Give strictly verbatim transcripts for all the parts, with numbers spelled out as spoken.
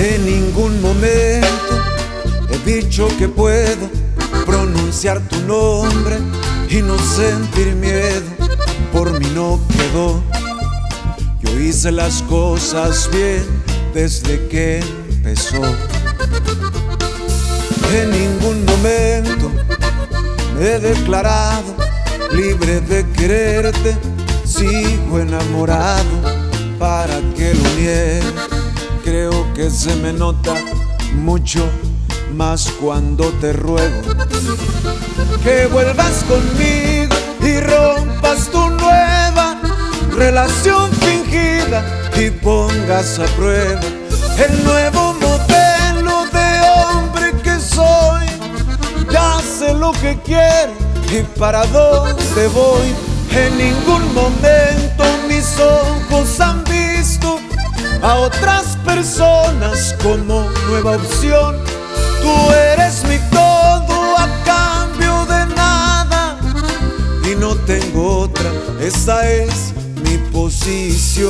En ningún momento he dicho que puedo pronunciar tu nombre y no sentir miedo. Por mí no quedó. Yo hice las cosas bien desde que empezó. En ningún momento me he declarado libre de quererte. Sigo enamorado, para que lo niegue. Creo que se me nota mucho más cuando te ruego que vuelvas conmigo y rompas tu nueva relación fingida y pongas a prueba el nuevo modelo de hombre que soy. Ya sé lo que quiero y para dónde voy. En ningún momento mis ojos han visto a otras personas como nueva opción. Tú eres mi todo a cambio de nada y no tengo otra, esa es mi posición.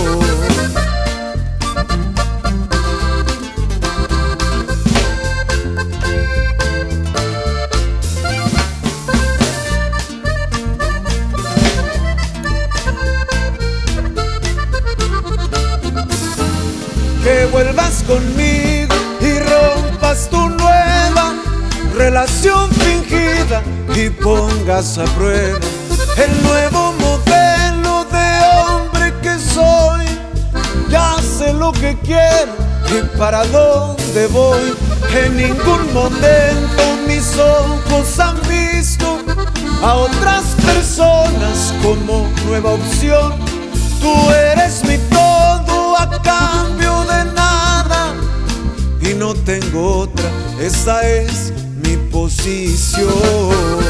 Que vuelvas conmigo y rompas tu nueva relación fingida y pongas a prueba el nuevo modelo de hombre que soy. Ya sé lo que quiero y para dónde voy. En ningún momento mis ojos han visto a otras personas como nueva opción. Tú eres mi todo a cambio de nada y no tengo otra, esa es mi posición.